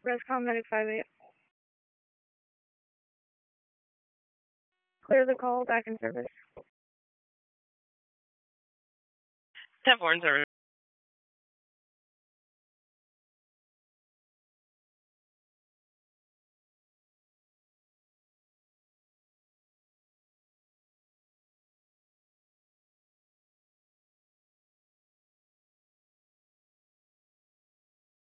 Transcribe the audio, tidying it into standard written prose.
Rescom 958. Clear the call, back in service. 10-4 in service.